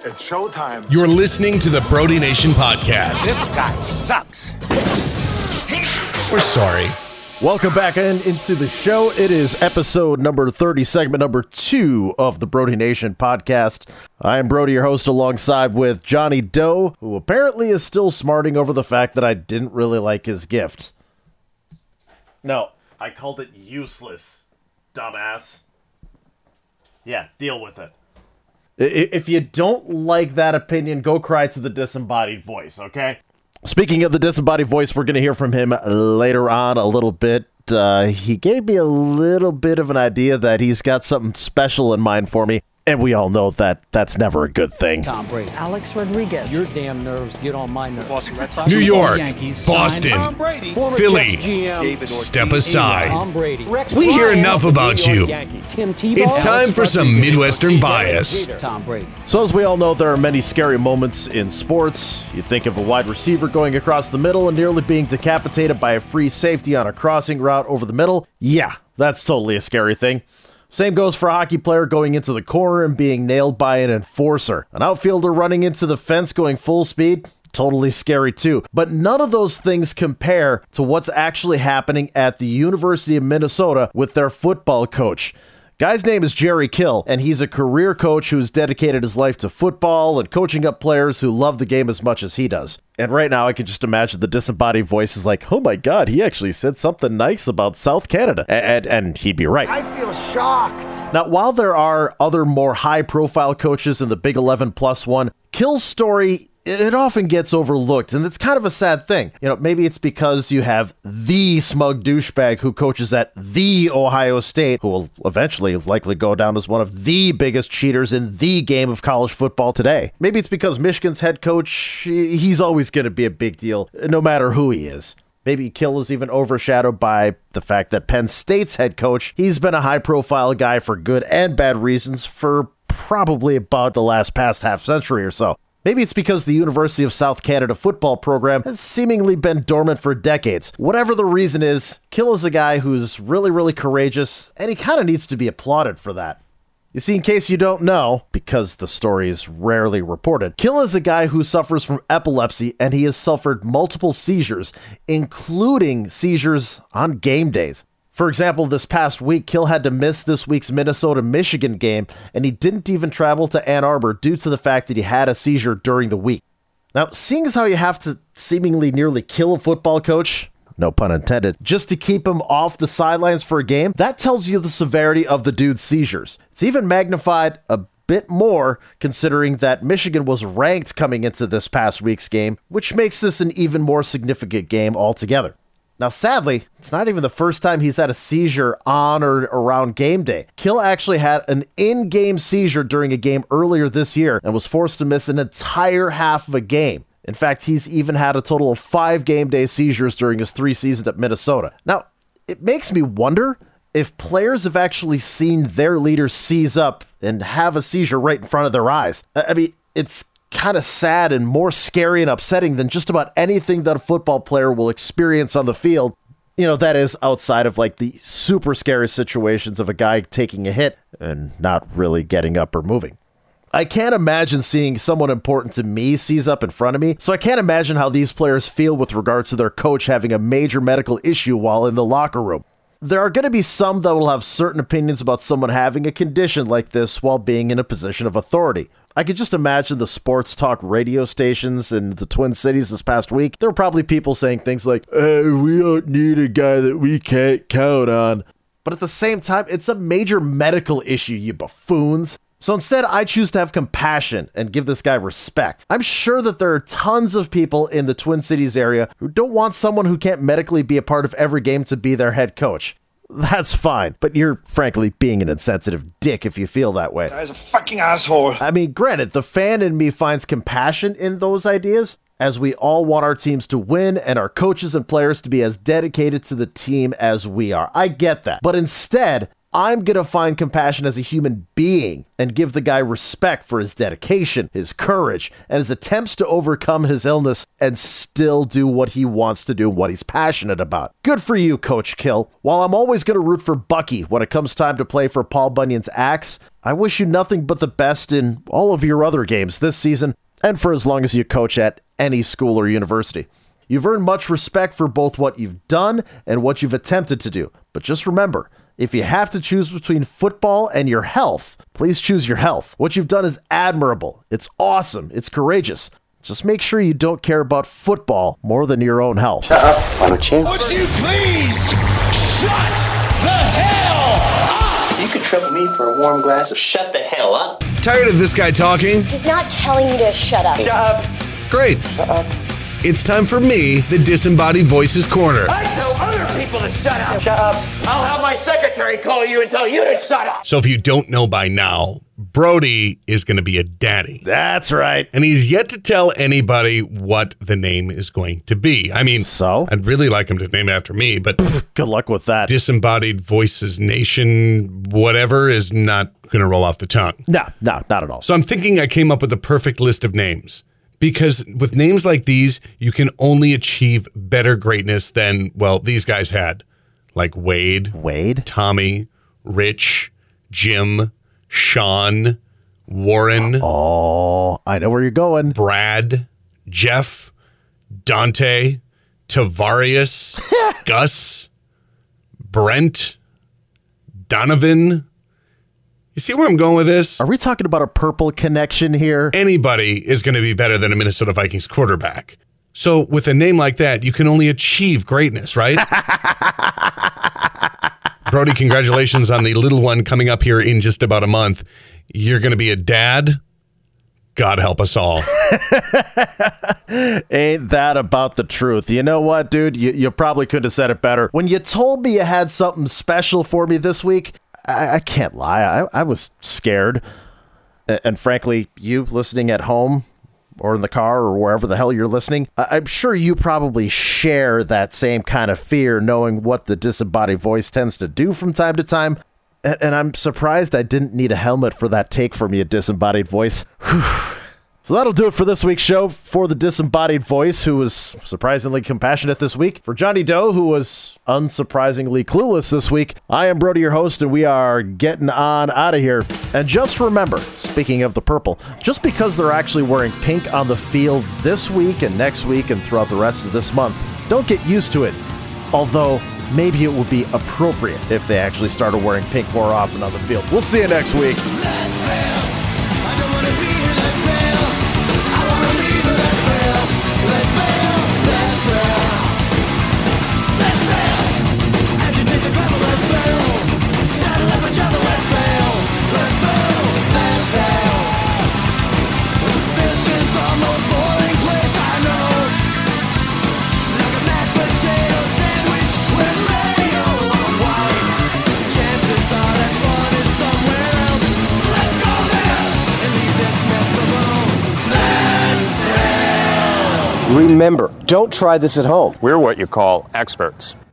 It's showtime. You're listening to the Brody Nation podcast. This guy sucks. We're sorry. Welcome back into the show. It is episode number 30, segment number 2 of the Brody Nation podcast. I am Brody, your host, alongside with Johnny Doe, who apparently is still smarting over the fact that I didn't really like his gift. No, I called it useless, dumbass. Yeah, deal with it. If you don't like that opinion, go cry to the disembodied voice, okay? Speaking of the disembodied voice, we're going to hear from him later on a little bit. He gave me a little bit of an idea that he's got something special in mind for me. And we all know that that's never a good thing. Tom Brady. Alex Rodriguez. Your damn nerves get on my nerves. Boston Red Sox. New York, Yankees, Boston, Tom Brady, Philly, Jets GM, step aside. Tom Brady. We hear enough about you. Tim Tebow, It's time for some Midwestern bias. Tom Brady. So as we all know, there are many scary moments in sports. You think of a wide receiver going across the middle and nearly being decapitated by a free safety on a crossing route over the middle. Yeah, that's totally a scary thing. Same goes for a hockey player going into the corner and being nailed by an enforcer. An outfielder running into the fence going full speed, totally scary too. But none of those things compare to what's actually happening at the University of Minnesota with their football coach. Guy's name is Jerry Kill, and he's a career coach who's dedicated his life to football and coaching up players who love the game as much as he does. And right now, I can just imagine the disembodied voice is like, oh my God, he actually said something nice about South Canada. And he'd be right. I feel shocked. Now, while there are other more high-profile coaches in the Big 11 plus one, Kill's story, it often gets overlooked, and it's kind of a sad thing. You know, maybe it's because you have the smug douchebag who coaches at the Ohio State, who will eventually likely go down as one of the biggest cheaters in the game of college football today. Maybe it's because Michigan's head coach, he's always going to be a big deal, no matter who he is. Maybe Kill is even overshadowed by the fact that Penn State's head coach, he's been a high-profile guy for good and bad reasons for probably about the past half century or so. Maybe it's because the University of South Canada football program has seemingly been dormant for decades. Whatever the reason is, Kill is a guy who's really, really courageous, and he kind of needs to be applauded for that. You see, in case you don't know, because the story is rarely reported, Kill is a guy who suffers from epilepsy, and he has suffered multiple seizures, including seizures on game days. For example, this past week, Kill had to miss this week's Minnesota-Michigan game, and he didn't even travel to Ann Arbor due to the fact that he had a seizure during the week. Now, seeing as how you have to seemingly nearly kill a football coach, no pun intended, just to keep him off the sidelines for a game, that tells you the severity of the dude's seizures. It's even magnified a bit more considering that Michigan was ranked coming into this past week's game, which makes this an even more significant game altogether. Now, sadly, it's not even the first time he's had a seizure on or around game day. Kill actually had an in-game seizure during a game earlier this year and was forced to miss an entire half of a game. In fact, he's even had a total of 5 game day seizures during his 3 seasons at Minnesota. Now, it makes me wonder if players have actually seen their leaders seize up and have a seizure right in front of their eyes. I mean, it's kind of sad and more scary and upsetting than just about anything that a football player will experience on the field. You know, that is outside of like the super scary situations of a guy taking a hit and not really getting up or moving. I can't imagine seeing someone important to me seize up in front of me, so I can't imagine how these players feel with regards to their coach having a major medical issue while in the locker room. There are going to be some that will have certain opinions about someone having a condition like this while being in a position of authority. I could just imagine the sports talk radio stations in the Twin Cities this past week. There were probably people saying things like, hey, we don't need a guy that we can't count on. But at the same time, it's a major medical issue, you buffoons. So instead, I choose to have compassion and give this guy respect. I'm sure that there are tons of people in the Twin Cities area who don't want someone who can't medically be a part of every game to be their head coach. That's fine, but you're frankly being an insensitive dick if you feel that way. Guy's a fucking asshole. I mean, granted, the fan in me finds compassion in those ideas, as we all want our teams to win and our coaches and players to be as dedicated to the team as we are. I get that. But instead, I'm going to find compassion as a human being and give the guy respect for his dedication, his courage, and his attempts to overcome his illness and still do what he wants to do, what he's passionate about. Good for you, Coach Kill. While I'm always going to root for Bucky when it comes time to play for Paul Bunyan's Axe, I wish you nothing but the best in all of your other games this season and for as long as you coach at any school or university. You've earned much respect for both what you've done and what you've attempted to do. But just remember, if you have to choose between football and your health, please choose your health. What you've done is admirable. It's awesome. It's courageous. Just make sure you don't care about football more than your own health. Shut up, why don't you? Would you please shut the hell up? You could trouble me for a warm glass of shut the hell up. Tired of this guy talking? He's not telling you to shut up. Shut up. Great. Shut up. It's time for me, the Disembodied Voices Corner. I tell other people to shut up. Shut up. I'll have my secretary call you and tell you to shut up. So if you don't know by now, Brody is going to be a daddy. That's right. And he's yet to tell anybody what the name is going to be. I mean, So? I'd really like him to name it after me, but Good luck with that. Disembodied Voices Nation, whatever, is not going to roll off the tongue. No, not at all. So I'm thinking I came up with the perfect list of names. Because with names like these, you can only achieve better greatness than, well, these guys had. Like Wade, Tommy, Rich, Jim, Sean, Warren. Oh, I know where you're going. Brad, Jeff, Dante, Tavarius, Gus, Brent, Donovan. You see where I'm going with this? Are we talking about a purple connection here? Anybody is going to be better than a Minnesota Vikings quarterback. So with a name like that, you can only achieve greatness, right? Brody, congratulations on the little one coming up here in just about a month. You're going to be a dad. God help us all. Ain't that about the truth? You know what, dude? You probably could have said it better. When you told me you had something special for me this week, I can't lie. I was scared. And frankly, you listening at home or in the car or wherever the hell you're listening, I'm sure you probably share that same kind of fear knowing what the disembodied voice tends to do from time to time. And I'm surprised I didn't need a helmet for that take from you, disembodied voice. Whew. So that'll do it for this week's show. For the disembodied voice, who was surprisingly compassionate this week. For Johnny Doe, who was unsurprisingly clueless this week. I am Brody, your host, and we are getting on out of here. And just remember, speaking of the purple, just because they're actually wearing pink on the field this week and next week and throughout the rest of this month, don't get used to it. Although, maybe it would be appropriate if they actually started wearing pink more often on the field. We'll see you next week. Remember, don't try this at home. We're what you call experts.